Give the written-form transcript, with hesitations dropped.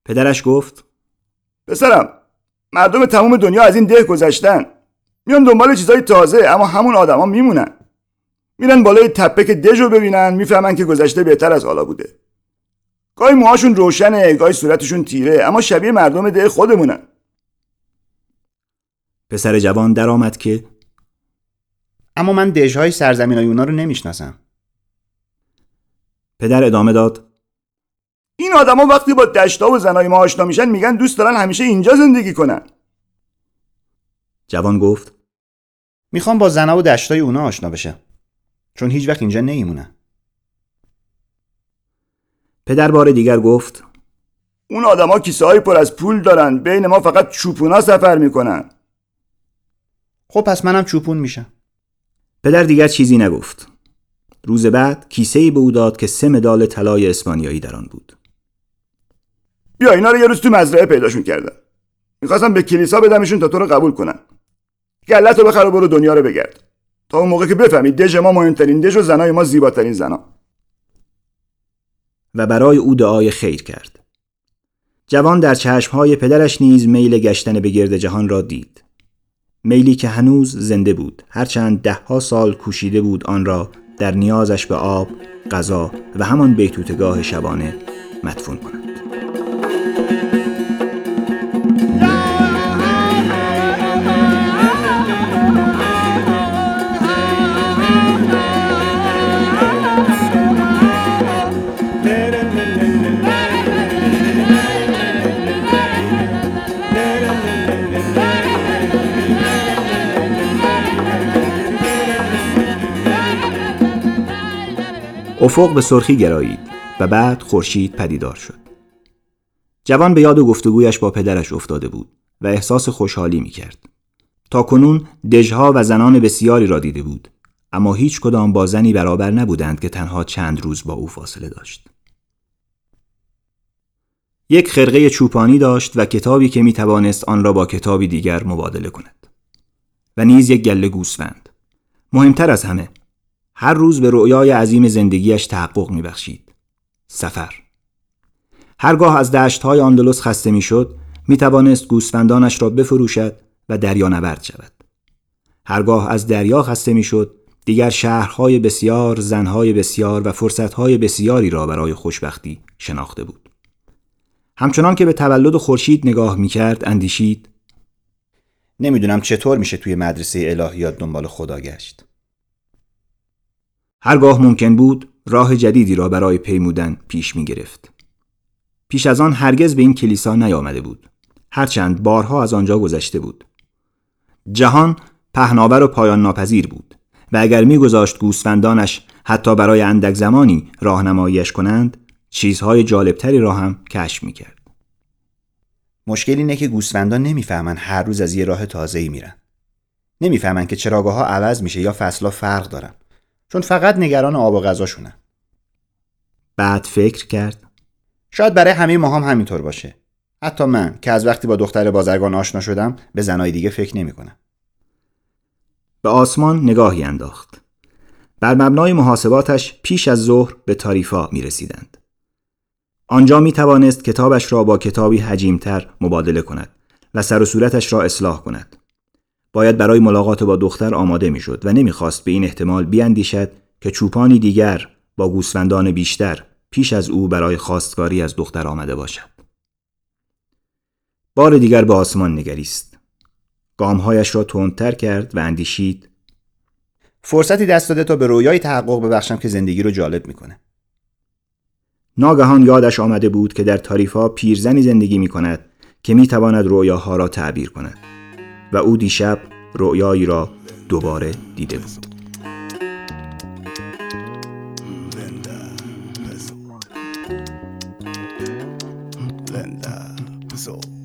پدرش گفت: پسرم، مردم تمام دنیا از این ده گذشتن، میان دنبال چیزای تازه، اما همون آدما میمونن. میرن بالای تپه که دژو ببینن، میفهمن که گذشته بهتر از حالا بوده. گاهی موهاشون روشنه، گاهی صورتشون تیره، اما شبیه مردم ده خودمونن. پسر جوان در آمد که: اما من دژهای سرزمینای اونا رو نمیشناسم. پدر ادامه داد: این آدما وقتی با دشتا و زنای ما آشنا میشن میگن دوست دارن همیشه اینجا زندگی کنن. جوان گفت: میخوام با زنا و دشتای اونا آشنا بشم، چون هیچ وقت اینجا نمیمونن. پدر بار دیگر گفت: اون آدما کیسه های پر از پول دارن، بین ما فقط چوپونا سفر میکنن. خب پس منم چوپون میشم. پدر دیگر چیزی نگفت. روز بعد کیسه‌ای به او داد که 3 مدال طلای اسپانیایی در آن بود. بیا اینا رو یه روز تو مزرعه پیداشون کردم. میخواستم به کلیسا بدمشون تا تو رو قبول کنن. گلت رو بخر و برو دنیا رو بگرد، تا اون موقع که بفهمید دژ ما مهمترین دژ و زنای ما زیباترین زنا. و برای او دعای خیر کرد. جوان در چشمهای پدرش نیز میل گشتن به گرد جهان را دید. میلی که هنوز زنده بود، هرچند 10 سال کوشیده بود آن را در نیازش به آب، غذا و همان بیتوتگاه شبانه مدفون کند. افق به سرخی گرایید و بعد خورشید پدیدار شد. جوان به یاد گفتگویش با پدرش افتاده بود و احساس خوشحالی می کرد. تا کنون دژها و زنان بسیاری را دیده بود، اما هیچ کدام با زنی برابر نبودند که تنها چند روز با او فاصله داشت. یک خرقه چوپانی داشت و کتابی که می توانست آن را با کتابی دیگر مبادله کند. و نیز یک گله گوسفند. مهمتر از همه، هر روز به رؤیای عظیم زندگیش تحقق می‌بخشید: سفر. هرگاه از دشت‌های اندلس خسته می‌شد، می‌توانست گوسفندانش را بفروشد و دریانورد شود. هرگاه از دریا خسته می‌شد، دیگر شهرهای بسیار، زنهای بسیار و فرصتهای بسیاری را برای خوشبختی شناخته بود. همچنان که به تولد خورشید نگاه می‌کرد، اندیشید: نمیدونم چطور میشه توی مدرسه الهیات دنبال خدا گشت. هرگاه ممکن بود راه جدیدی را برای پیمودن پیش می گرفت. پیش از آن هرگز به این کلیسا نیامده بود، هرچند بارها از آنجا گذشته بود. جهان پهناور و پایان ناپذیر بود و اگر می گذاشت گوسفندانش حتی برای اندک زمانی راهنماییش کنند، چیزهای جالبتری را هم کشف می کرد. مشکل اینه که گوسفندان نمیفهمن هر روز از یه راه تازه‌ای میرن. نمیفهمن که چراگاه‌ها عوض میشه یا فصل‌ها فرق دارن، چون فقط نگران آب و غذاشونن. بعد فکر کرد: شاید برای همه ما هم همینطور باشه. حتی من که از وقتی با دختر بازرگان آشنا شدم به زنای دیگه فکر نمی‌کنم. به آسمان نگاهی انداخت. بر مبنای محاسباتش پیش از ظهر به تاریفا می‌رسیدند. آنجا می‌توانست کتابش را با کتابی حجیم‌تر مبادله کند و سر و صورتش را اصلاح کند. باید برای ملاقات با دختر آماده می‌شد و نمی‌خواست به این احتمال بیاندیشد که چوپانی دیگر با گوسفندان بیشتر پیش از او برای خواستگاری از دختر آمده باشد. بار دیگر به آسمان نگریست. گام‌هایش را تندتر کرد و اندیشید: فرصتی دست داده تا به رویای تحقق ببخشم که زندگی رو جالب می‌کنه. ناگهان یادش آمده بود که در تاریفا پیرزنی زندگی می‌کند که می‌تواند رویاها را تعبیر کند و او دیشب رویایی را دوباره دیده بود. Linda Pizzol.